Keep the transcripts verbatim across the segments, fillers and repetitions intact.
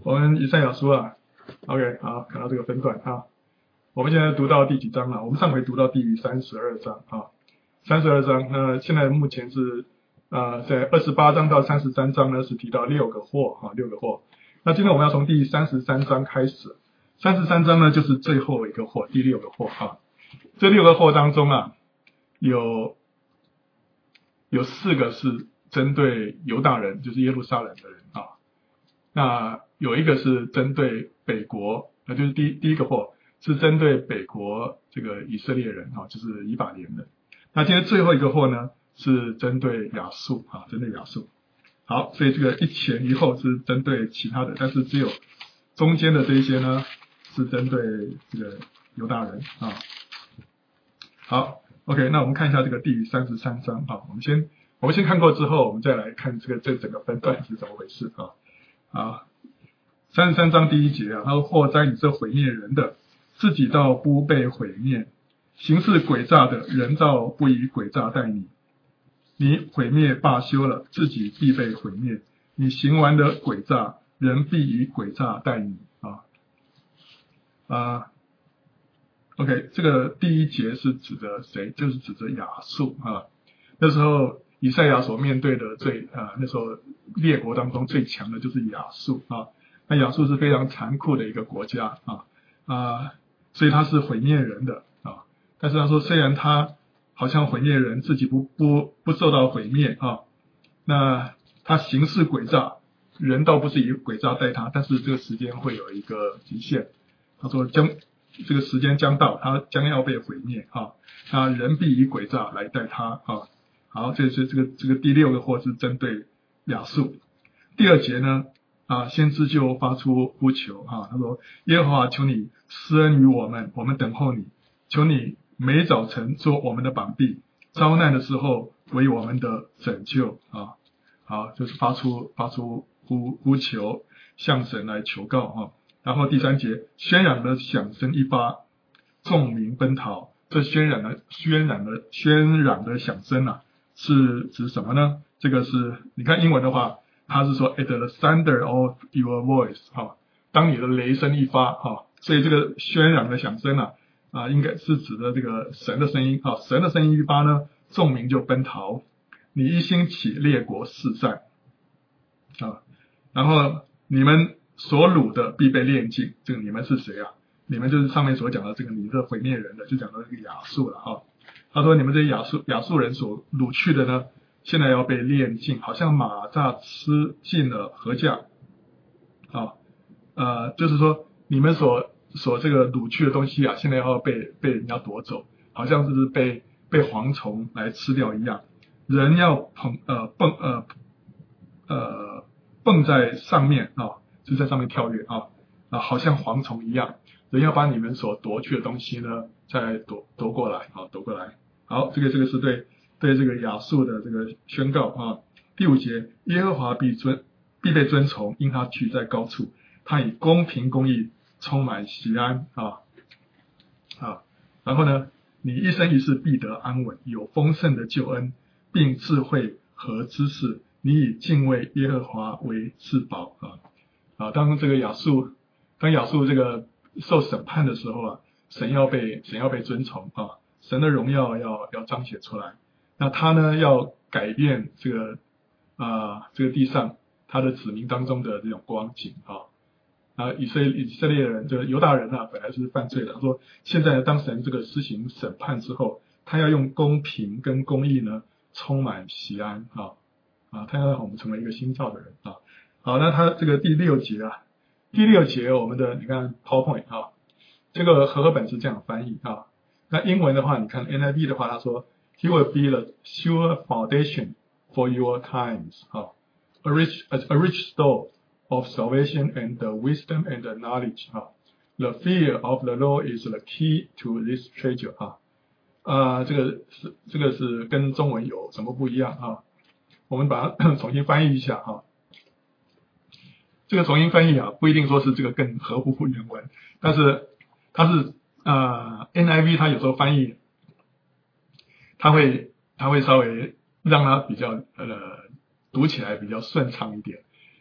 我们以赛亚书啊 ，OK， 好，看到这个分段啊，我们现在读到第几章了？我们上回读到第三十二章啊，三十二章，那现在目前是呃在二十八章到三十三章呢是提到六个祸啊，六个祸。那今天我们要从第三十三章开始，三十三章呢就是最后一个祸，第六个祸啊。这六个祸当中啊，有有四个是针对犹大人，就是耶路撒冷的人啊。那有一个是针对北国，那就是第第一个祸是针对北国这个以色列人啊，就是以法莲的。那今天最后一个祸呢是针对亚述啊，针对亚述。好，所以这个一前一后是针对其他的，但是只有中间的这一些呢是针对这个犹大人啊。好 ，OK， 那我们看一下这个第三十三章啊，我们先我们先看过之后，我们再来看这个这整个分段是怎么回事啊。啊，三十三章第一节啊，他说：祸哉你这毁灭人的，自己倒不被毁灭；行事诡诈的人倒不以诡诈待你。你毁灭罢休了，自己必被毁灭；你行完的诡诈，人必以诡诈待你啊啊。OK， 这个第一节是指的谁？就是指的亚述啊。那时候以赛亚所面对的最啊，那时候列国当中最强的就是亚述啊。那亚述是非常残酷的一个国家啊啊，所以他是毁灭人的啊。但是他说，虽然他好像毁灭人，自己不不不受到毁灭啊，那他行事诡诈，人倒不是以诡诈待他，但是这个时间会有一个极限。他说将这个时间将到，他将要被毁灭啊，那人必以诡诈来待他啊。好，这是这个这个第六个祸是针对亚述。第二节呢啊，先知就发出呼求啊，他说：耶和华求你施恩于我们，我们等候你，求你每早晨做我们的膀臂，遭难的时候为我们的拯救啊。好，就是发出发出呼呼求，向神来求告啊。然后第三节，喧嚷的响声一发，众民奔逃。这喧嚷的喧嚷的喧嚷的响声啊，是指什么呢？这个是你看英文的话，它是说 at the thunder of your voice 哈，当你的雷声一发哈，所以这个喧嚷的响声啊啊，应该是指的这个神的声音啊，神的声音一发呢，众民就奔逃。你一兴起，列国四散啊，然后你们所掳的必被炼尽。这个你们是谁啊？你们就是上面所讲的这个你这毁灭人的，就讲到这个亚述了哈。他说你们这些亚述亚述人所掳去的呢，现在要被炼尽，好像马蚱吃尽了禾稼啊，呃，就是说你们所所这个掳去的东西啊，现在要被被人家夺走，好像就是被被蝗虫来吃掉一样。人要捧呃蹦呃呃蹦在上面啊，就在上面跳跃啊啊，好像蝗虫一样。人要把你们所夺去的东西呢，再夺夺过来啊，夺过来。好，这个这个是对对这个亚述的这个宣告啊。第五节，耶和华必尊必被尊崇，因他居在高处，他以公平公义充满喜安啊啊。然后呢，你一生一世必得安稳，有丰盛的救恩，并智慧和知识。你以敬畏耶和华为至宝啊啊！当这个亚述当亚述这个受审判的时候啊，神要被神要被尊崇啊，神的荣耀要要彰显出来。那他呢要改变这个啊这个地上他的子民当中的这种光景啊啊以色列以色列人这个犹大人啊本来是犯罪的，他说现在当神这个施行审判之后，他要用公平跟公义呢充满喜安啊啊，他要让我们成为一个新造的人啊。好，那他这个第六节啊。第六节我们的你看 PowerPoint 啊，这个和合本是这样翻译啊。那英文的话，你看 N I V 的话，他说 He will be the sure foundation for your times 啊 ，a rich a rich store of salvation and the wisdom and the knowledge 啊。The fear of the Lord is the key to this treasure 啊。啊，这个是这个是跟中文有什么不一样啊？我们把它重新翻译一下啊。这个重新翻译啊，不一定说是这个更合乎原文，但是它是呃 N I V 它有时候翻译，它会它会稍微让它比较呃读起来比较顺畅一点。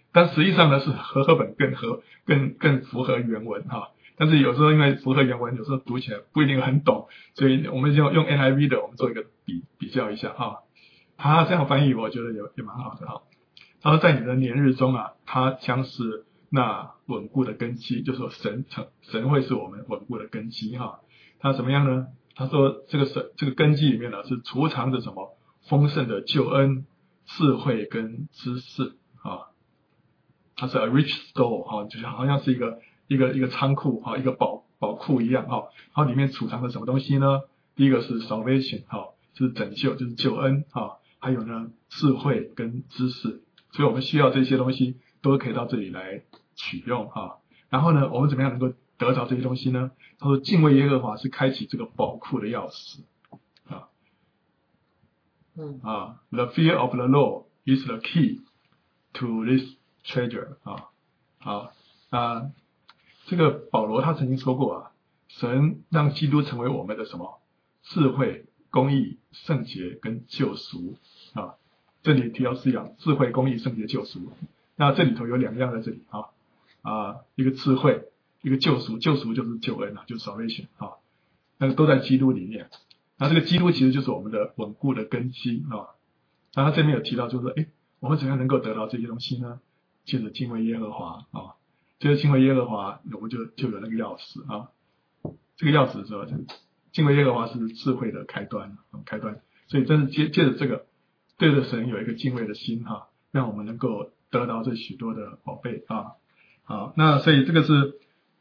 但实际上呢是和合本更合更更符合原文哈。但是有时候因为符合原文，有时候读起来不一定很懂，所以我们就用 N I V 的，我们做一个比比较一下哈。他这样翻译我觉得也也蛮好的哈。他说在你的年日中啊，他将是那稳固的根基，就是说神成神会是我们稳固的根基哈。他怎么样呢？他说这个神这个根基里面呢是储藏着什么丰盛的救恩、智慧跟知识啊。它是 a rich store 哈，就是好像是一个一个一个仓库哈，一个宝宝库一样哈。它里面储藏了什么东西呢？第一个是 salvation 哈，就是拯救，就是救恩哈。还有呢，智慧跟知识，所以我们需要这些东西都可以到这里来取用哈。然后呢，我们怎么样能够得着这些东西呢？他说，敬畏耶和华是开启这个宝库的钥匙啊。 嗯啊 ，the fear of the Lord is the key to this treasure 啊。好啊，这个保罗他曾经说过啊，神让基督成为我们的什么智慧、公义、圣洁跟救赎啊。这里提到四样：智慧、公义、圣洁、救赎。那这里头有两样在这里啊啊，一个智慧，一个救赎。救赎就是救恩啊，就是 salvation 啊，那个都在基督里面。那这个基督其实就是我们的稳固的根基啊。那他这边有提到，就是说，哎，我们怎样能够得到这些东西呢？借着敬畏耶和华啊，借着敬畏耶和华，我们就就有那个钥匙啊。这个钥匙是什么？敬畏耶和华是智慧的开端，开端。所以真是借借着这个，对着神有一个敬畏的心哈、啊，让我们能够得到这许多的宝贝啊。好，那所以这个是，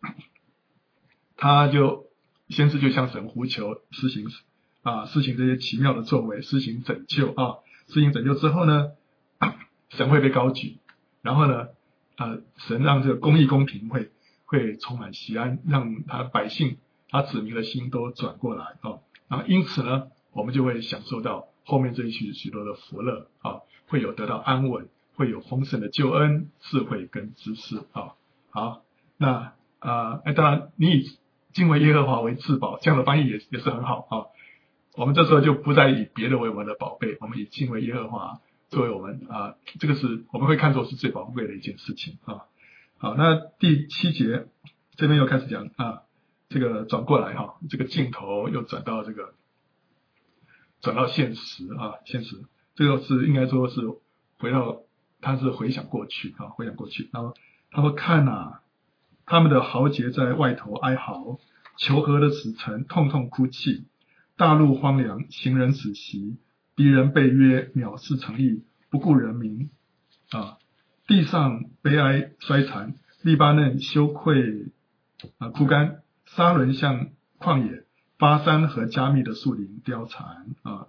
他就先是就向神呼求，施行啊，施行这些奇妙的作为，施行拯救啊，施行拯救之后呢，神会被高举。然后呢，呃，神让这个公义公平会会充满喜安，让他百姓、他子民的心都转过来啊。然后因此呢，我们就会享受到后面这一许许多的福乐啊，会有得到安稳，会有丰盛的救恩、智慧跟知识啊。好，那啊，哎、呃，当然你以敬畏耶和华为至宝，这样的翻译也也是很好啊。我们这时候就不再以别的为我们的宝贝，我们以敬畏耶和华作为我们啊，这个是我们会看作是最宝贵的一件事情啊。好，那第七节这边又开始讲啊，这个转过来哈，这个镜头又转到这个转到现实啊，现实这个是应该说是回到他是回想过去啊，回想过去，然后他说看啊，他们的豪杰在外头哀嚎，求和的使臣痛痛哭泣，大陆荒凉，行人止息。敌人被约，藐视诚意，不顾人民啊！地上悲哀衰残，利巴嫩羞愧啊枯干，沙伦像旷野，巴山和加密的树林凋残啊！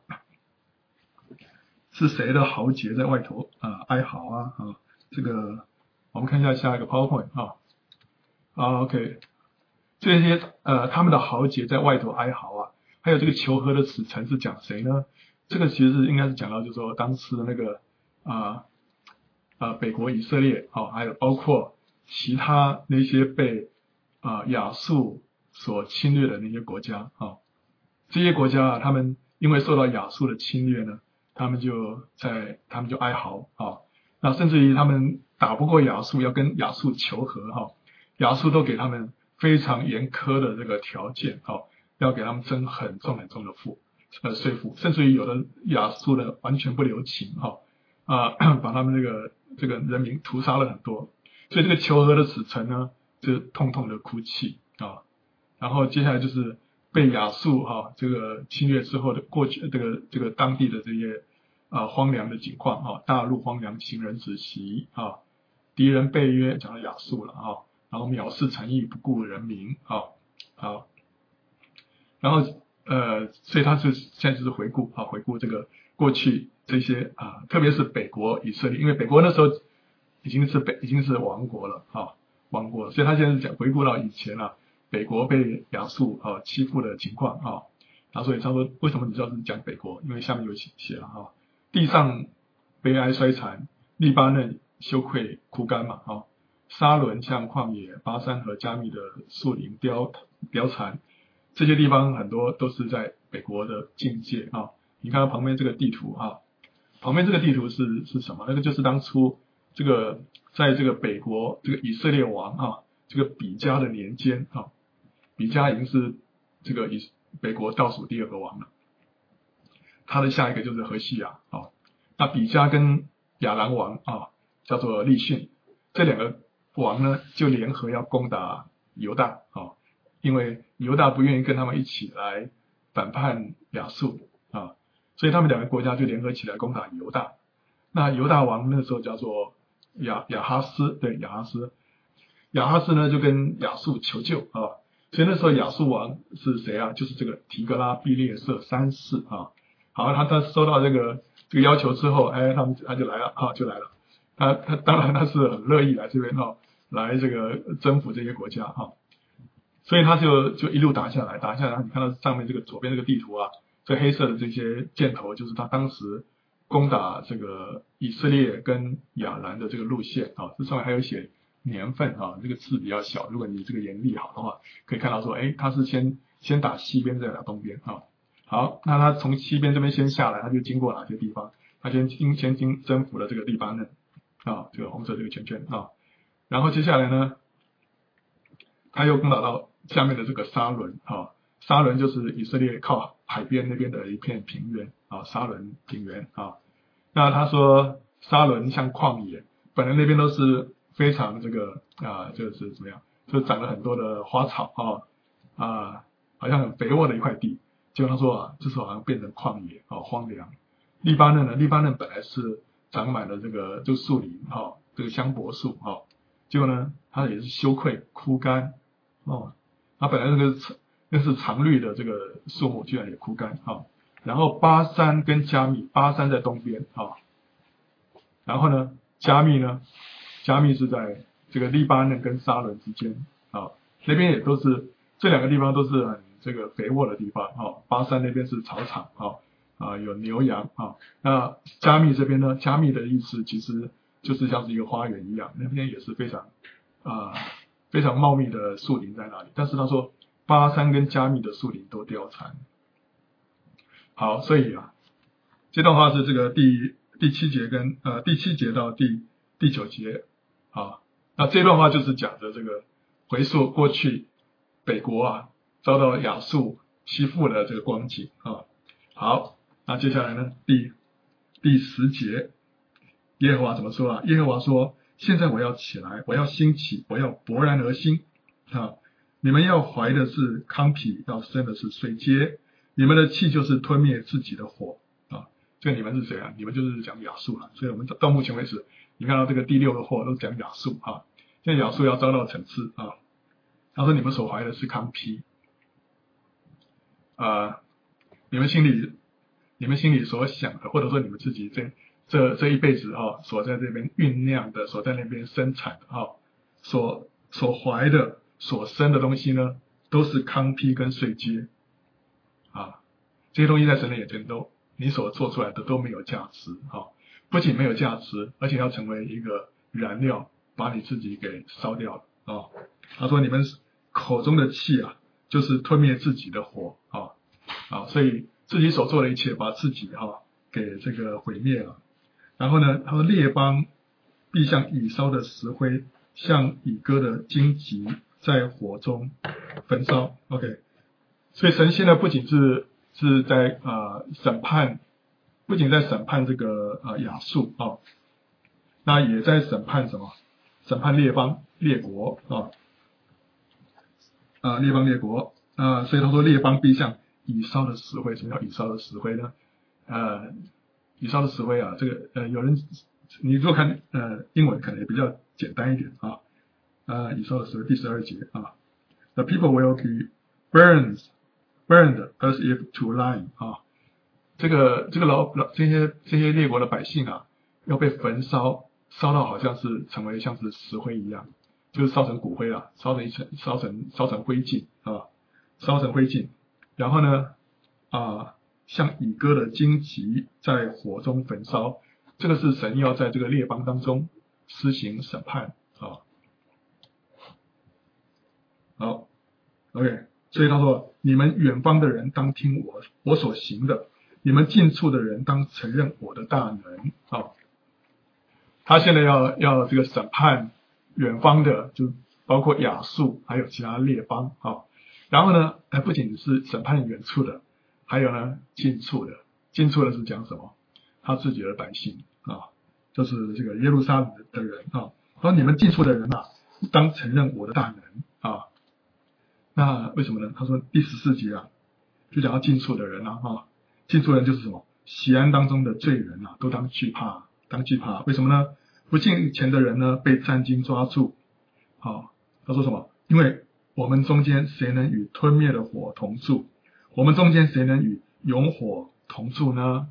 是谁的豪杰在外头啊哀嚎啊啊！这个我们看一下下一个 PowerPoint 啊啊 OK， 这些呃他们的豪杰在外头哀嚎啊，还有这个求和的使臣是讲谁呢？这个其实是应该是讲到，就是说当时的那个啊啊北国以色列啊、哦，还有包括其他那些被啊亚述所侵略的那些国家啊、哦，这些国家啊，他们因为受到亚述的侵略呢，他们就在他们就哀嚎啊、哦，那甚至于他们打不过亚述，要跟亚述求和哈、哦，亚述都给他们非常严苛的这个条件啊、哦，要给他们征很重很重的赋。呃，税负，甚至于有的亚述的完全不留情哈啊、呃，把他们这个这个人民屠杀了很多，所以这个求和的使臣呢，就痛痛的哭泣啊。然后接下来就是被亚述哈、啊、这个侵略之后的过去这个这个当地的这些啊荒凉的景况啊，大陆荒凉，行人止息啊，敌人被约，讲到亚述了啊，然后藐视诚意，不顾人民啊，好，然后。呃，所以他是现在就是回顾啊，回顾这个过去这些啊，特别是北国以色列，因为北国那时候已经是北已经是亡国了啊，亡国了，所以他现在是讲回顾到以前啊，北国被亚述啊欺负的情况啊，然后所以他说为什么你知道是讲北国？因为下面有写了哈、啊，地上悲哀衰残，利巴嫩羞愧枯干嘛啊，沙伦像旷野，巴山和加密的树林凋凋残。这些地方很多都是在北国的境界啊，你看到旁边这个地图啊，旁边这个地图是是什么？那个就是当初这个在这个北国这个以色列王啊，这个比加的年间啊，比加已经是这个以北国倒数第二个王了，他的下一个就是何西亚啊。那比加跟亚兰王啊，叫做利逊，这两个王呢就联合要攻打犹大啊，因为犹大不愿意跟他们一起来反叛亚述啊，所以他们两个国家就联合起来攻打犹大。那犹大王那时候叫做亚亚哈斯，对亚哈斯，亚哈斯呢就跟亚述求救啊，所以那时候亚述王是谁啊？就是这个提格拉毕列色三世啊。好，他他收到这个这个要求之后，哎，他们他就来了啊，就来了。他他当然他是很乐意来这边哦，来这个征服这些国家哈。所以他就就一路打下来，打下来，你看到上面这个左边这个地图啊，这黑色的这些箭头就是他当时攻打这个以色列跟亚兰的这个路线啊，这上面还有写年份啊，这个字比较小，如果你这个眼力好的话，可以看到说，哎，他是先先打西边再打东边啊。好，那他从西边这边先下来，他就经过哪些地方？他先经先经征服了这个黎巴嫩啊，这个红色这个圈圈啊，然后接下来呢，他又攻打到下面的这个沙伦啊，沙伦就是以色列靠海边那边的一片平原啊，沙伦平原啊。那他说沙伦像旷野，本来那边都是非常这个啊，就是怎么样，就长了很多的花草啊啊，好像很肥沃的一块地。结果他说啊，这时候好像变成旷野啊，荒凉。黎巴嫩呢，黎巴嫩本来是长满了这个就树林哈，这个香柏树哈，结果呢，它也是羞愧枯干哦，它本来那个那是常绿的这个树木，居然也枯干哈。然后巴山跟加密，巴山在东边啊，然后呢，加密呢，加密是在这个黎巴嫩跟沙伦之间啊，那边也都是这两个地方都是很这个肥沃的地方啊，巴山那边是草场啊啊有牛羊啊，那加密这边呢，加密的意思其实就是像是一个花园一样，那边也是非常啊非常茂密的树林在那里，但是他说巴山跟加密的树林都凋残。好，所以啊，这段话是这个第第七节跟呃第七节到第第九节啊，那这段话就是讲的这个回溯过去北国啊遭到亚述欺负的这个光景啊。好，那接下来呢，第第十节，耶和华怎么说啊？耶和华说：现在我要起来，我要兴起，我要勃然而兴啊！你们要怀的是糠皮，要生的是水秸。你们的气就是吞灭自己的火啊！这个你们是谁啊？你们就是讲亚述了。所以我们到目前为止，你看到这个第六个祸都讲亚述啊。现在亚述要遭到惩治啊。他说你们所怀的是糠皮啊，你们心里你们心里所想的，或者说你们自己这这这一辈子啊，所在这边酝酿的，所在那边生产的啊，所所怀的、所生的东西呢，都是糠皮跟碎秸。啊，这些东西在神的眼前都，你所做出来的都没有价值啊！不仅没有价值，而且要成为一个燃料，把你自己给烧掉了啊！他说你们口中的气啊，就是吞灭自己的火啊啊！所以自己所做的一切，把自己哈、啊、给这个毁灭了。然后呢，他说列邦必像已烧的石灰，像已割的荆棘，在火中焚烧。OK。所以神现在不仅是是在呃审判，不仅在审判这个呃亚述啊，那也在审判什么？审判列邦列国啊啊列邦列国啊，所以他说列邦必像已烧的石灰。什么叫已烧的石灰呢？呃，已烧的石灰啊，这个呃有人你如果看呃英文可能也比较简单一点啊啊已烧的石灰第十二节啊 ，The people will be burned。burned as if to lime 啊，这个这个老老这些这些列国的百姓啊，要被焚烧，烧到好像是成为像是石灰一样，就是烧成骨灰了，烧成一层，烧成烧成灰烬啊，烧成灰烬，然后呢啊，像已割的荆棘在火中焚烧，这个是神要在这个列邦当中施行审判啊。好 ，OK。所以他说，你们远方的人当听我我所行的，你们近处的人当承认我的大能啊。 他现在要要这个审判远方的，就包括亚述还有其他列邦啊。然后呢，还不仅是审判远处的，还有呢近处的。近处的是讲什么？他自己的百姓啊，就是这个耶路撒冷的人啊。然后你们近处的人啊，当承认我的大能啊。那为什么呢？他说第十四节啊，就讲到近处的人啊，啊近处人就是什么？西安当中的罪人啊，都当惧怕，当惧怕。为什么呢？不敬虔的人呢，被战经抓住。好、啊，他说什么？因为我们中间谁能与吞灭的火同住？我们中间谁能与永火同住呢？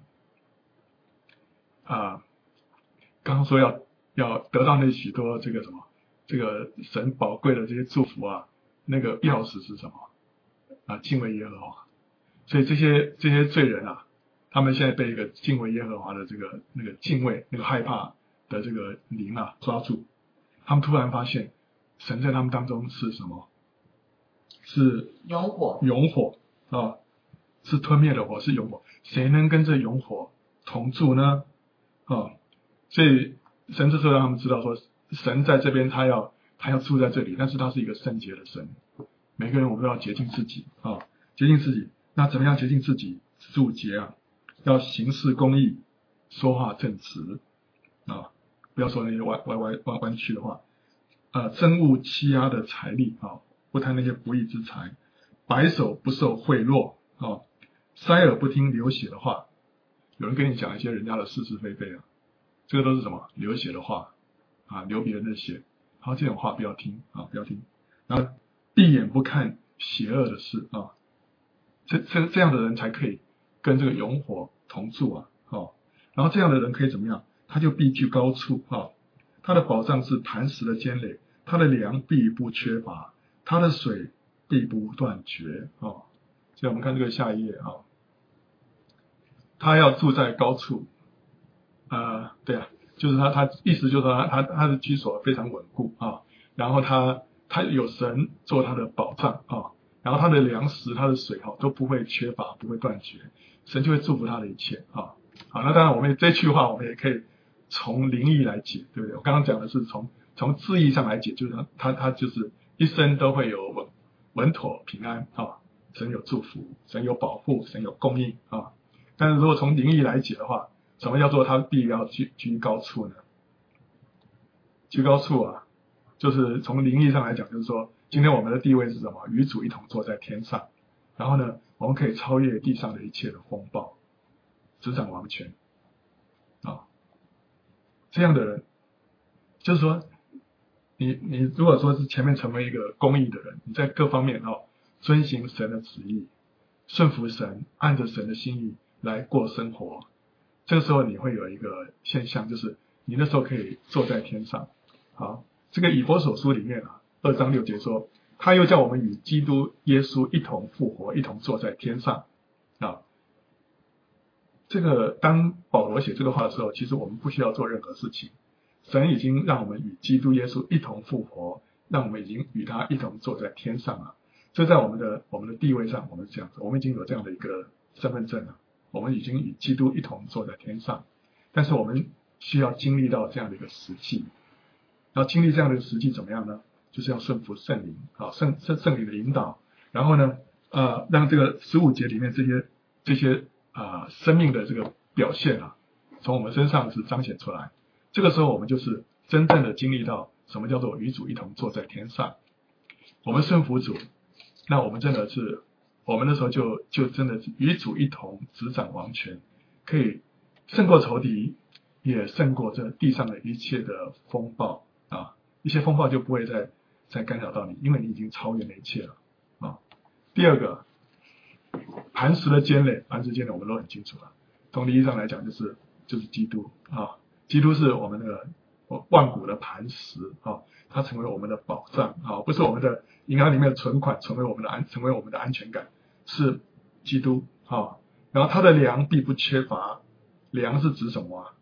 啊，刚刚说要要得到那许多这个什么，这个神宝贵的这些祝福啊，那个钥匙是什么？啊，敬畏耶和华。所以这些这些罪人啊，他们现在被一个敬畏耶和华的这个那个敬畏、那个害怕的这个灵啊抓住。他们突然发现，神在他们当中是什么？是永火， 永火啊，是吞灭的火，是永火。谁能跟这永火同住呢？啊，所以神这时候让他们知道说，神在这边，他要他要住在这里，但是他是一个圣洁的神。每个人我们都要洁净自己啊，洁净自己。那怎么样洁净自己？十五节啊，要行事公义，说话正直啊，不要说那些歪歪歪弯弯曲的话。呃，憎恶欺压的财力啊，不贪那些不义之财，白手不受贿赂啊，塞耳不听流血的话。有人跟你讲一些人家的是是非非啊，这个都是什么？流血的话啊，流别人的血。好，这种话不要听啊，不要听。然后闭眼不看邪恶的事啊，这这这样的人才可以跟这个永火同住啊。哦，然后这样的人可以怎么样？他就必居高处啊，他的保障是磐石的坚垒，他的粮必不缺乏，他的水必不断绝啊。所以我们看这个下一页啊，他要住在高处，呃，对啊，就是他他意思就是他他他的居所非常稳固啊，然后他他有神做他的保障啊，然后他的粮食他的水哈、啊、都不会缺乏，不会断绝，神就会祝福他的一切啊。好，那当然我们这句话我们也可以从灵意来解，对不对？我刚刚讲的是从从字义上来解，就是他他他就是一生都会有稳稳妥平安啊，神有祝福，神有保护，神有供应啊。但是如果从灵意来解的话，什么叫做他必要居居高处呢？居高处啊，就是从灵意上来讲，就是说今天我们的地位是什么？与主一同坐在天上，然后呢，我们可以超越地上的一切的风暴，执掌王权啊。这样的人，就是说，你你如果说是前面成为一个公义的人，你在各方面哦，遵行神的旨意，顺服神，按着神的心意来过生活。这个时候你会有一个现象，就是你那时候可以坐在天上。好，这个以弗所书里面啊，二章六节说，他又叫我们与基督耶稣一同复活，一同坐在天上啊。这个当保罗写这个话的时候，其实我们不需要做任何事情，神已经让我们与基督耶稣一同复活，让我们已经与他一同坐在天上了。这在我们的我们的地位上，我们是这样子，我们已经有这样的一个身份证了。我们已经与基督一同坐在天上，但是我们需要经历到这样的一个实际。要经历这样的一个实际怎么样呢？就是要顺服圣灵啊，圣圣圣灵的引导，然后呢，呃，让这个十五节里面这些这些啊、呃、生命的这个表现啊，从我们身上是彰显出来。这个时候我们就是真正的经历到什么叫做与主一同坐在天上。我们顺服主，那我们真的是。我们那时候就就真的与主一同执掌王权，可以胜过仇敌，也胜过这地上的一切的风暴啊！一些风暴就不会再再干扰到你，因为你已经超越那一切了啊。第二个，磐石的坚垒，磐石坚垒我们都很清楚了。从理义上来讲，就是就是基督啊，基督是我们的万古的磐石啊，它成为我们的保障啊，不是我们的银行里面的存款，成为我们的安成为我们的安全感。是基督啊，然后他的粮必不缺乏。粮是指什么啊？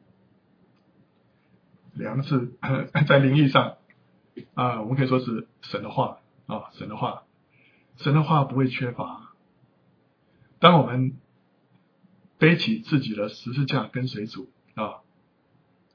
粮是在灵意上啊，我们可以说是神的话啊，神的话，神的话不会缺乏。当我们背起自己的十字架跟随主啊，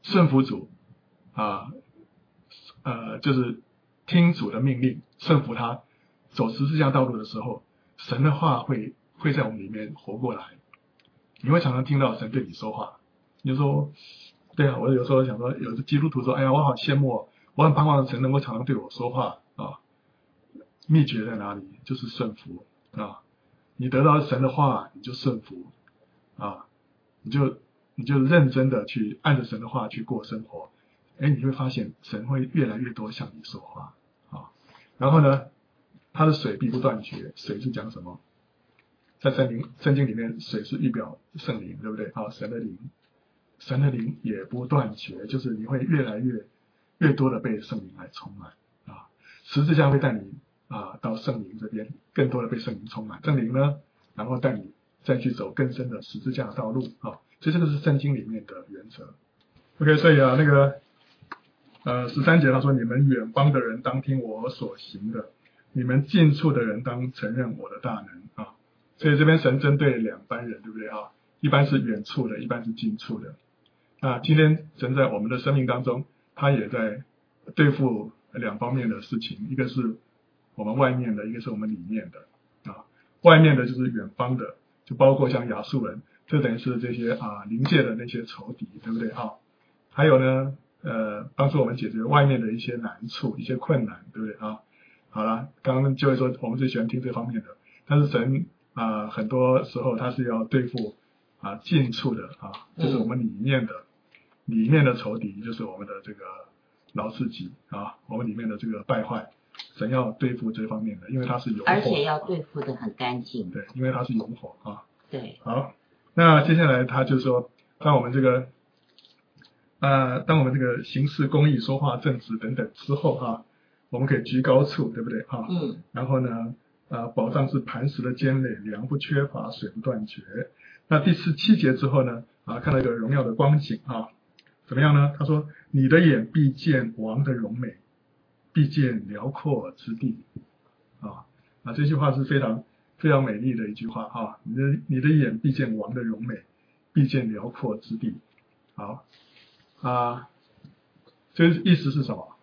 顺服主啊，呃，就是听主的命令，顺服他，走十字架道路的时候，神的话会会在我们里面活过来。你会常常听到神对你说话，你就说，对啊，我有时候想说，有的基督徒说，哎呀，我好羡慕哦，我很盼望神能够常常对我说话啊。秘诀在哪里？就是顺服啊！你得到神的话，你就顺服啊，你就你就认真的去按着神的话去过生活，哎，你会发现神会越来越多向你说话啊。然后呢，他的水必不断绝，水是讲什么？在圣灵圣经里面，水是预表圣灵，对不对？啊，神的灵，神的灵也不断绝，就是你会越来越越多的被圣灵来充满啊。十字架会带你啊到圣灵这边，更多的被圣灵充满。圣灵呢，然后带你再去走更深的十字架道路啊。所以这个是圣经里面的原则。OK， 所以啊，那个呃十三节他说：“你们远方的人当听我所行的，你们近处的人当承认我的大能啊。”所以这边神针对两班人，对不对啊？一般是远处的，一般是近处的。那今天神在我们的生命当中，他也在对付两方面的事情，一个是我们外面的，一个是我们里面的啊。外面的就是远方的，就包括像亚述人，这等于是这些啊灵界的那些仇敌，对不对啊？还有呢，呃，帮助我们解决外面的一些难处、一些困难，对不对啊？好了，刚刚就会说我们最喜欢听这方面的，但是神啊、呃，很多时候他是要对付啊近处的啊，就是我们里面的、嗯、里面的仇敌，就是我们的这个老自己啊，我们里面的这个败坏，神要对付这方面的，因为他是有火， 而且要对付的很干净。 对，因为他是有火啊。 对。 好，那接下来他就说，当我们这个呃，当我们这个行事公义、说话正直等等之后啊，我们可以居高处，对不对啊？ 嗯。 然后呢？啊，保障是磐石的坚垒，粮不缺乏，水不断绝。那第十七节之后呢？啊，看到一个荣耀的光景啊，怎么样呢？他说：“你的眼必见王的荣美，必见辽阔之地。”啊，啊，这句话是非常非常美丽的一句话啊！你的你的眼必见王的荣美，必见辽阔之地。好啊，这意思是什么？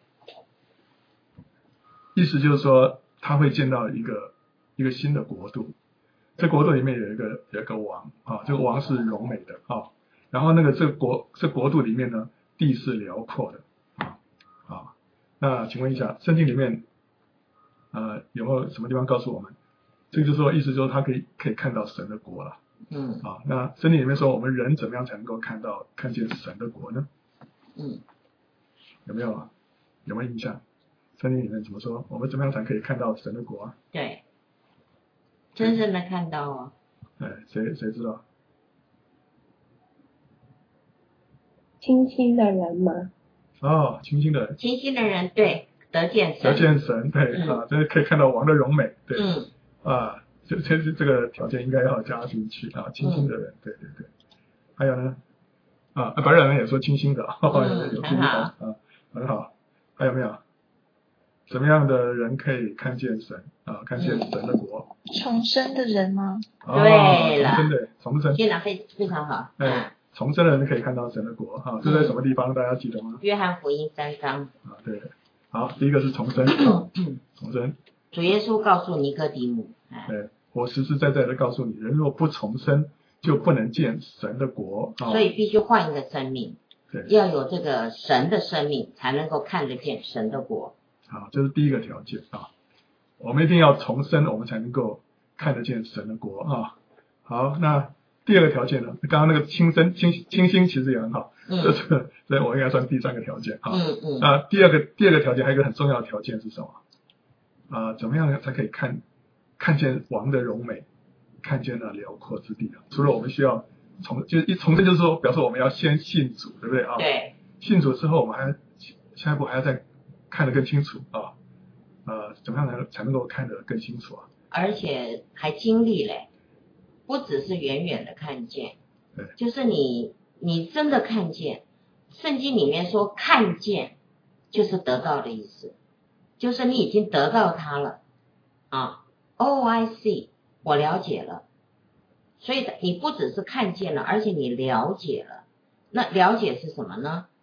意思就是说，他会见到一个。一个新的国度，这国度里面有一个有一个王啊，这个王是荣美的啊，然后那个这个国这国度里面呢，地是辽阔的啊啊。那请问一下，圣经里面呃有没有什么地方告诉我们？这个就是说，意思就是说他可以可以看到神的国了。 嗯。 啊，那圣经里面说，我们人怎么样才能够看到看见神的国呢？ 嗯。 有没有啊？有没有印象？圣经里面怎么说？我们怎么样才可以看到神的国啊？ 对。真正的看到哦。 哎，谁谁知道？ 清心的人吗？ 哦，清心的人。 清心的人，对，得见神。 得见神，对、嗯、啊，这可以看到王的荣美，对， 嗯， 啊，这这这个条件应该要加进去啊，清心的人，嗯、对对对。还有呢？啊，白人也说清心的， 嗯， 有注意到啊，很好。还有没有？什么样的人可以看见神啊？看见神的国？ 重生的人吗？ 啊、 对了， 重生的重生， 非常非非常好。 哎，重生的人可以看到神的国啊，这在什么地方？大家记得吗？ 约翰福音三章。 啊，对。好，第一个是重生，重生。 主耶稣告诉尼哥底母， 对，我实实在在的告诉你，人若不重生，就不能见神的国。哦、 所以必须换一个生命， 对， 要有这个神的生命，才能够看得见神的国。 好，这是第一个条件啊，我们一定要重生，我们才能够看得见神的国啊。好，那第二个条件呢？刚刚那个清真清清心其实也很好， 嗯， 这是所以我应该算第三个条件啊。 嗯嗯。 啊，第二个第二个条件还有一个很重要的条件是什么？啊，怎么样才可以看看见王的荣美，看见那辽阔之地呢？除了我们需要重，就是一重生，就是说表示我们要先信主，对不对啊？ 对。 信主之后，我们还下一步还要再看得更清楚啊，呃，怎么样才才能够看得更清楚啊？ 而且还经历嘞，不只是远远的看见， 对， 就是你你真的看见。圣经里面说看见就是得到的意思，就是你已经得到它了啊。Oh, I see， 我了解了。所以你不只是看见了，而且你了解了。那了解是什么呢？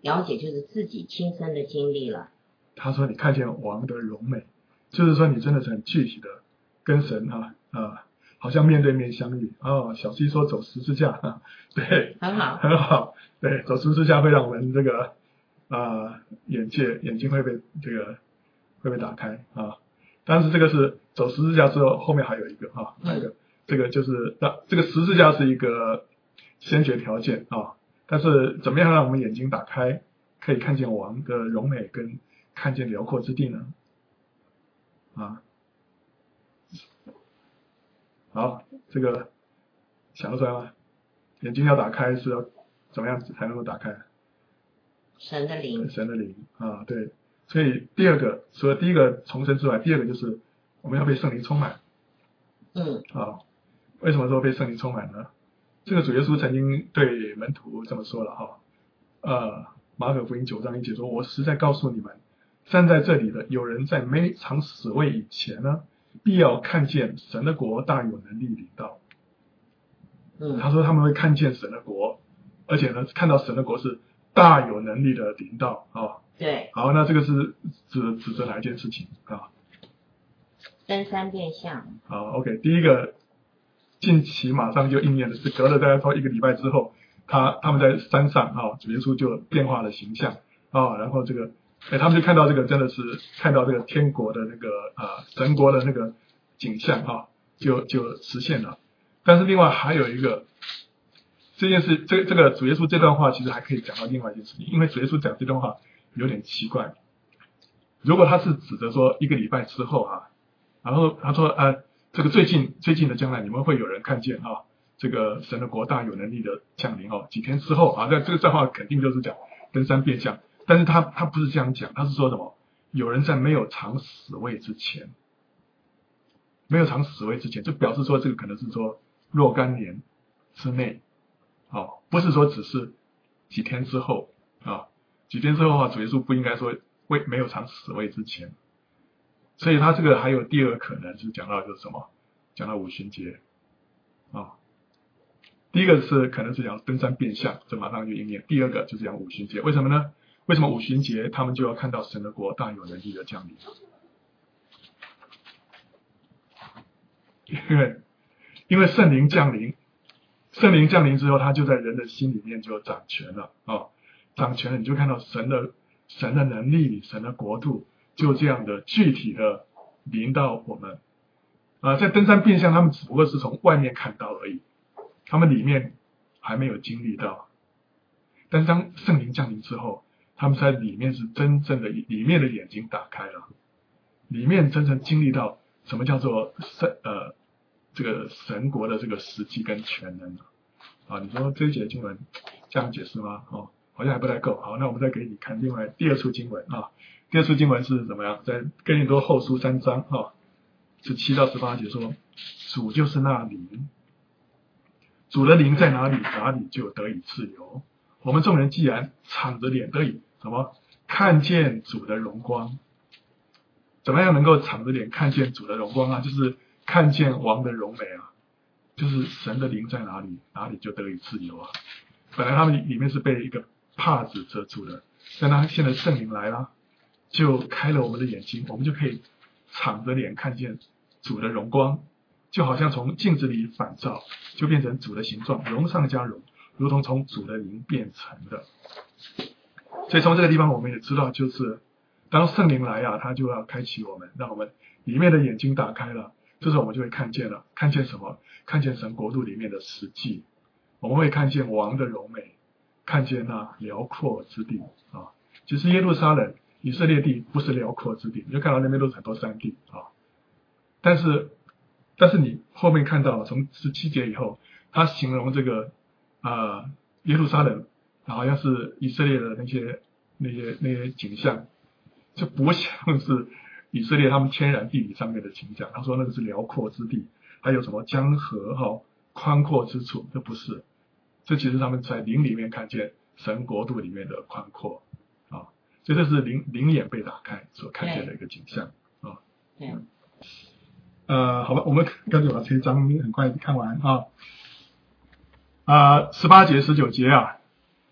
了解就是自己亲身的经历了。 他说你看见王的荣美，就是说你真的是很具体的跟神啊啊，好像面对面相遇哦。小 C 说走十字架，啊、对， 很好， 很好，对，走十字架会让我们这个啊眼界眼睛会被这个会被打开啊。但是这个是走十字架之后，后面还有一个啊，还有一个、嗯、这个就是那、啊、这个十字架是一个先决条件啊。但是怎么样让我们眼睛打开，可以看见王的荣美跟看见辽阔之地呢？啊，好，这个想得出来吗？眼睛要打开是要怎么样子才能够打开？ 神的灵， 神的灵啊，对。所以第二个，除了第一个重生之外，第二个就是我们要被圣灵充满。 嗯。 啊，为什么说被圣灵充满呢？这个主耶稣曾经对门徒这么说了哈，呃，马可福音九章一节说：“我实在告诉你们，站在这里的有人在没尝死味以前呢，必要看见神的国大有能力临到。” 嗯， 他说他们会看见神的国，而且呢，看到神的国是大有能力的临到啊。 对。 好，那这个是指指着哪一件事情啊？ 登山变相。 好 ，OK， 第一个近期马上就应验的是，隔了大概超一个礼拜之后，他他们在山上啊，主耶稣就变化了形象啊，然后这个，哎，他们就看到这个真的是看到这个天国的那个啊神国的那个景象啊，就就实现了。但是另外还有一个这件事，这这个主耶稣这段话其实还可以讲到另外一件事情，因为主耶稣讲这段话有点奇怪。如果他是指着说一个礼拜之后啊，然后他说呃这个最近最近的将来你们会有人看见啊，这个神的国大有能力的降临哦，几天之后啊，这这个这话肯定就是讲登山变相，但是他他不是这样讲，他是说什么？有人在没有尝死味之前，没有尝死味之前，就表示说这个可能是说若干年之内，哦，不是说只是几天之后啊，几天之后的话，主耶稣不应该说未没有尝死味之前，所以他这个还有第二个可能是讲到就是什么？讲到五旬节啊，第一个是可能是讲登山变相，这马上就应验；第二个就是讲五旬节，为什么呢？为什么五旬节他们就要看到神的国大有能力的降临？因为因为圣灵降临，圣灵降临之后，他就在人的心里面就掌权了啊、哦，掌权了，你就看到神的神的能力、神的国度就这样的具体的临到我们啊、呃。在登山变相，他们只不过是从外面看到而已，他们里面还没有经历到。但是当圣灵降临之后，他们在里面是真正的里面的眼睛打开了，里面真正经历到什么叫做神呃这个神国的这个实际跟全能啊。你说这一节经文这样解释吗？哦，好像还不太够。好，那我们再给你看另外第二处经文啊。第二处经文是怎么样？在哥林多后书三章啊，十七到十八节说，主就是那灵，主的灵在哪里，哪里就得以自由。我们众人既然敞着脸得以什么看见主的荣光，怎么样能够敞着脸看见主的荣光啊？就是看见王的荣美啊，就是神的灵在哪里，哪里就得以自由啊。本来他们里面是被一个帕子遮住的，但他现在圣灵来了，就开了我们的眼睛，我们就可以敞着脸看见主的荣光，就好像从镜子里反照，就变成主的形状，荣上加荣，如同从主的灵变成的。所以从这个地方我们也知道，就是当圣灵来啊，他就要开启我们，让我们里面的眼睛打开了，这时候我们就会看见了，看见什么？看见神国度里面的实际，我们会看见王的荣美，看见那辽阔之地啊。其实耶路撒冷、以色列地不是辽阔之地，你就看到那边都是很多山地啊。但是，但是你后面看到从十七节以后，他形容这个啊、呃、耶路撒冷好像是以色列的那些那些那些景象，就不像是以色列他们天然地理上面的景象。他说那个是辽阔之地，还有什么江河哈、哦、宽阔之处，这不是。这其实他们在灵里面看见神国度里面的宽阔啊，所以这是灵灵眼被打开所看见的一个景象啊。 对。 呃，好吧，我们跟着把这一章很快看完啊。啊，十八节、十九节啊，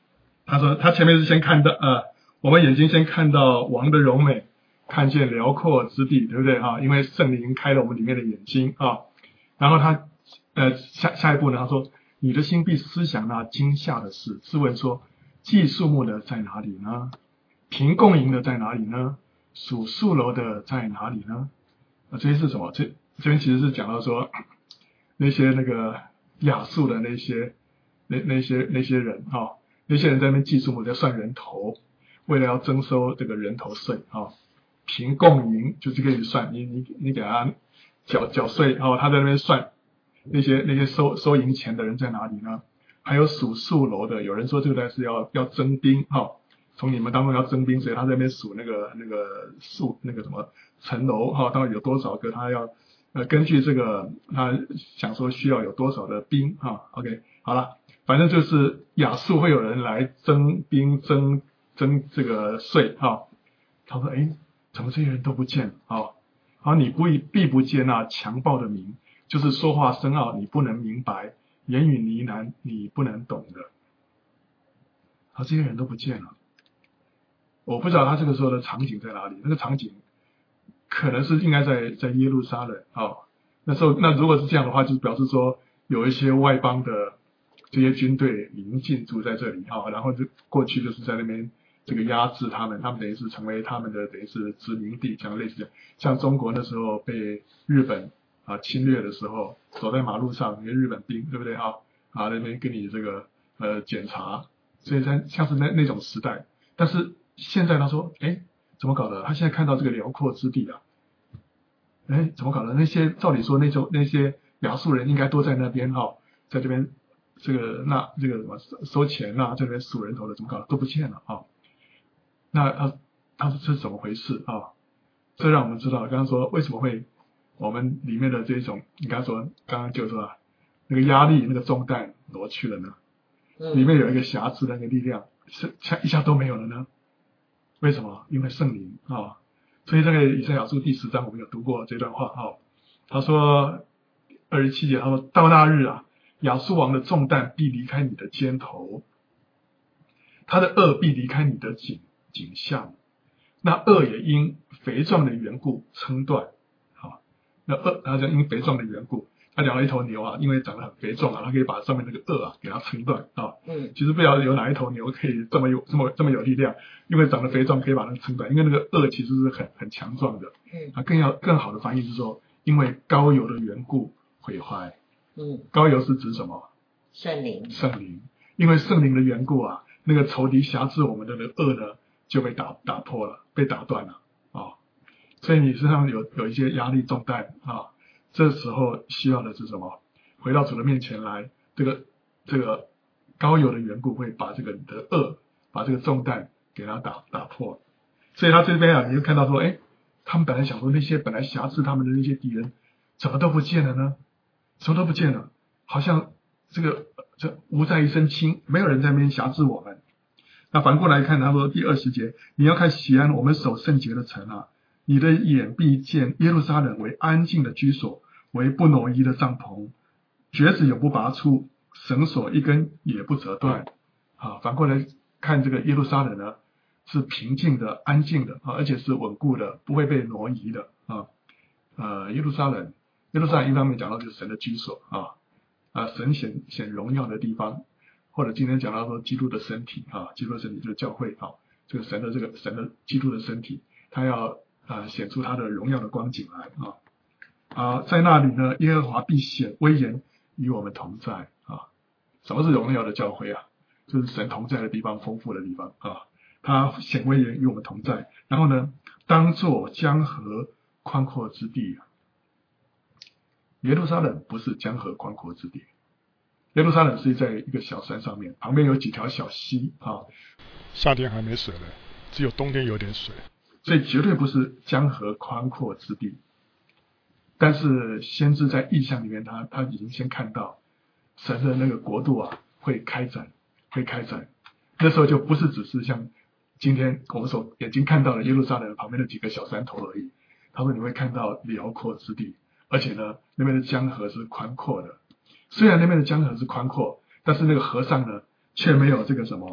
他说他前面是先看到呃，我们眼睛先看到王的荣美，看见辽阔之地，对不对啊？因为圣灵开了我们里面的眼睛啊。然后他呃下下一步呢，他说你的心必思想那惊吓的事，试问说计数目的在哪里呢？凭共赢的在哪里呢？数数楼的在哪里呢？啊，这些是什么？这这边其实是讲到说那些那个亚述的那些那那些那些人啊、哦，那些人在那边计数目在算人头，为了要征收这个人头税啊、哦，凭共赢就是可以算，你你你给他缴缴税，然后他在那边算那些那些收收银钱的人在哪里呢？还有数数楼的，有人说这个是要要征兵哈、哦，从你们当中要征兵，所以他在那边数那个那个数那个什么层楼哈，到底有多少个，他要呃根据这个他想说需要有多少的兵哈、哦、，OK 好了，反正就是亚述会有人来征兵征征这个税哈、哦，他说哎，怎么这些人都不见了啊？好，你不必不接纳强暴的名，就是说话深奥你不能明白，言语呢喃你不能懂的。好，这些人都不见了。我不知道他这个时候的场景在哪里，那个场景可能是应该在在耶路撒冷啊、哦。那时候那如果是这样的话，就表示说有一些外邦的这些军队已经进驻在这里啊、哦，然后就过去就是在那边这个压制他们，他们等于是成为他们的等于是殖民地，这样类似这样。像中国那时候被日本啊侵略的时候，走在马路上，因为日本兵对不对啊？啊那边跟你这个呃检查，所以像像是那那种时代。但是现在他说，哎，怎么搞的？他现在看到这个辽阔之地啊，哎，怎么搞的？那些照理说那种那些亚述人应该都在那边哈、哦，在这边这个那这个什么收钱啊，在这边数人头的，怎么搞的都不见了啊？那他他说这是怎么回事啊？这让我们知道，刚刚说为什么会我们里面的这种，你刚刚说刚刚就说那个压力那个重担挪去了呢？里面有一个辖制的那个力量，是一下都没有了呢？为什么？因为圣灵啊、哦！所以这个以赛亚书第十章我们有读过这段话啊、哦。他说二十七节，他说到那日啊，亚述王的重担必离开你的肩头，他的恶必离开你的颈颈项，那恶也因肥壮的缘故撑断。好，那恶他讲因肥壮的缘故。他讲了一头牛啊，因为长得很肥壮啊，他可以把上面那个轭啊给它撑断啊。嗯，其实不知道有哪一头牛可以这么有这么这么有力量，因为长得肥壮可以把它撑断，因为那个轭其实是很很强壮的。嗯，啊，更要更好的翻译是说，因为膏油的缘故毁坏。嗯，膏油是指什么？ 圣灵。 圣灵，因为圣灵的缘故啊，那个仇敌辖制我们的那个轭呢就被打打破了，被打断了啊。所以你身上有有一些压力重担啊。这时候需要的是什么？回到主的面前来，这个这个膏油的缘故会把这个你的恶，把这个重担给它打打破。所以他这边啊，你就看到说，哎，他们本来想说那些本来辖制他们的那些敌人，怎么都不见了呢？什么都不见了，好像这个这无在一身轻，没有人在那边辖制我们。那反过来看，他说第二十节，你要看锡安，我们守圣洁的城啊，你的眼必见耶路撒冷为安静的居所，为不挪移的帐篷，橛子永不拔出，绳索一根也不折断。啊，反过来看这个耶路撒冷呢，是平静的、安静的啊，而且是稳固的，不会被挪移的啊。呃，耶路撒冷，耶路撒冷一方面讲到就是神的居所啊，啊，神显显荣耀的地方，或者今天讲到说基督的身体啊，基督的身体就是教会啊，这个神的这个神的基督的身体，他要啊显出他的荣耀的光景来啊。啊，在那里呢，耶和华必显威严与我们同在啊。什么是荣耀的教会啊？就是神同在的地方，丰富的地方啊。他显威严与我们同在，然后呢，当作江河宽阔之地啊。耶路撒冷不是江河宽阔之地，耶路撒冷是在一个小山上面，旁边有几条小溪啊。 夏天还没水呢，只有冬天有点水， 所以绝对不是江河宽阔之地。但是先知在异象里面，他他已经先看到神的那个国度啊会开展，会开展。那时候就不是只是像今天我们所眼睛看到的耶路撒冷旁边的几个小山头而已。他说你会看到辽阔之地，而且呢，那边的江河是宽阔的。虽然那边的江河是宽阔，但是那个河上呢却没有这个什么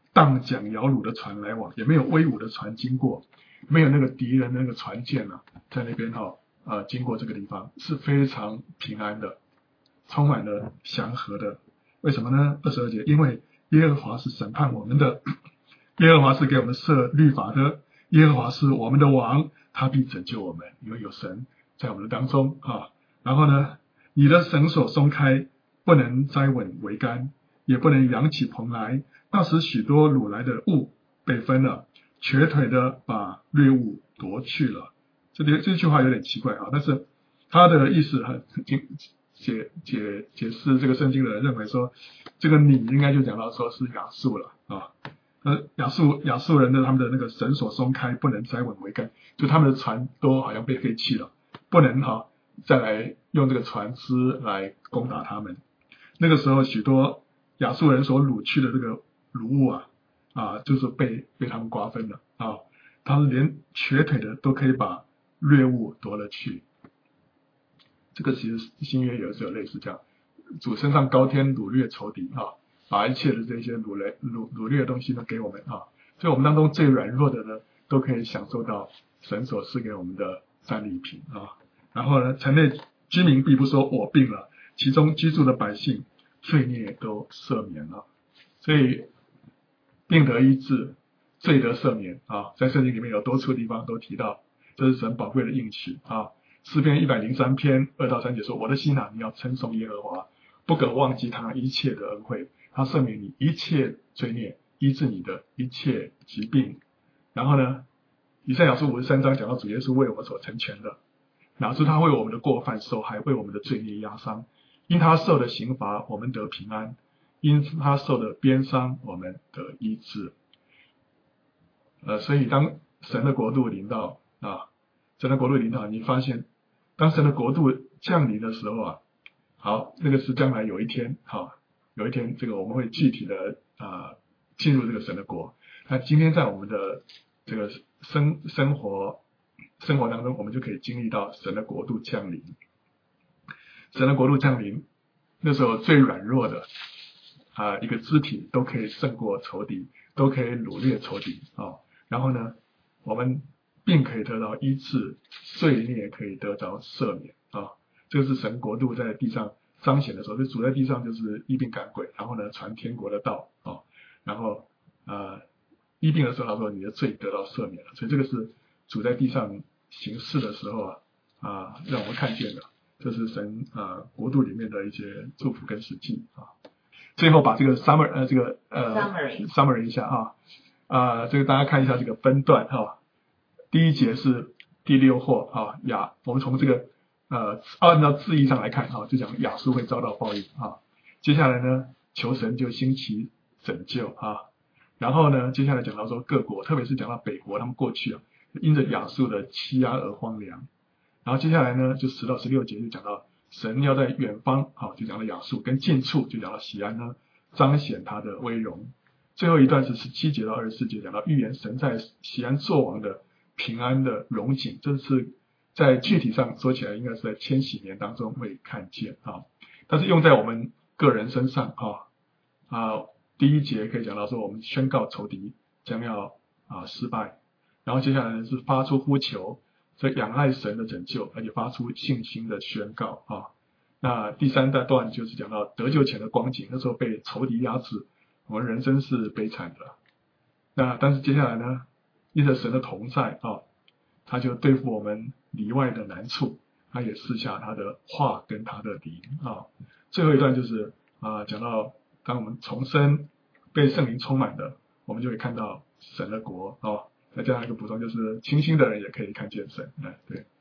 荡桨摇橹的船来往，也没有威武的船经过，没有那个敌人的那个船舰啊，在那边哈、哦、呃经过这个地方，是非常平安的，充满了祥和的。为什么呢？二十二节，因为耶和华是审判我们的，耶和华是给我们设律法的，耶和华是我们的王，他必拯救我们，因为有神在我们的当中啊。然后呢，你的绳索松开，不能摘稳桅杆，也不能扬起蓬来，那时许多掳来的物被分了，瘸腿的把掠物夺去了。这里这句话有点奇怪啊，但是他的意思很解解解释这个圣经的人认为说，这个你应该就讲到说是亚述了啊。呃，亚述亚述人的他们的那个绳索松开，不能摘稳桅杆，就他们的船都好像被废弃了，不能哈、啊、再来用这个船只来攻打他们。那个时候许多亚述人所掳去的这个掳物啊啊，就是被被他们瓜分了啊，他们连瘸腿的都可以把掠物夺了去。这个其实新约也是有类似这样，主升上高天掳掠仇敌啊，把一切的这些掳掠掳掳掠的东西都给我们啊，所以我们当中最软弱的呢，都可以享受到神所赐给我们的战利品啊。然后呢，城内居民必不说我病了，其中居住的百姓罪孽都赦免了，所以病得医治，罪得赦免啊，在圣经里面有多处地方都提到，这是神宝贵的应许啊。诗篇一百零三篇二到三节说，我的心啊，你要称颂耶和华，不可忘记他一切的恩惠，他赦免你一切罪孽，医治你的一切疾病。然后呢，以赛亚书五十三章讲到主耶稣为我们所成全的，哪知他为我们的过犯受害，为我们的罪孽压伤，因他受的刑罚我们得平安，因他受的鞭伤我们得医治。呃，所以当神的国度临到啊，神的国度临到，你发现当神的国度降临的时候啊，好，那个是将来有一天，好，有一天这个我们会具体的啊进入这个神的国。那今天在我们的这个生生活生活当中，我们就可以经历到神的国度降临。神的国度降临，那时候最软弱的啊一个肢体都可以胜过仇敌，都可以掳掠仇敌啊。然后呢，我们病可以得到医治，罪孽可以得到赦免啊。这个是神国度在地上彰显的时候，就主在地上就是医病赶鬼，然后呢传天国的道啊，然后呃医病的时候他说你的罪得到赦免了，所以这个是主在地上行事的时候啊啊让我们看见的，这是神啊国度里面的一些祝福跟实际啊。最后把这个 summary 呃这个呃 summary summary 一下啊啊这个大家看一下这个分段哈、啊。第一节是第六祸啊亚，我们从这个呃按照字义上来看啊，就讲亚述会遭到报应啊。接下来呢，求神就兴起拯救啊。然后呢，接下来讲到说各国，特别是讲到北国，他们过去啊，因着亚述的欺压而荒凉。然后接下来呢，就十到十六节就讲到神要在远方啊，就讲到亚述，跟近处就讲到西安呢，彰显他的威荣。最后一段是十七节到二十四节，讲到预言神在西安作王的平安的荣景，这是在具体上说起来，应该是在千禧年当中会看见啊。但是用在我们个人身上啊啊，第一节可以讲到说，我们宣告仇敌将要啊失败，然后接下来呢是发出呼求，所以仰赖神的拯救，而且发出信心的宣告啊。那第三大段就是讲到得救前的光景，那时候被仇敌压制，我们人生是悲惨的。那但是接下来呢，因着神的同在啊，他就对付我们里外的难处，他也赐下他的话跟他的灵啊。最后一段就是啊，讲到当我们重生被圣灵充满的，我们就会看到神的国啊。再加上一个补充，就是清心的人也可以看见神，哎，对。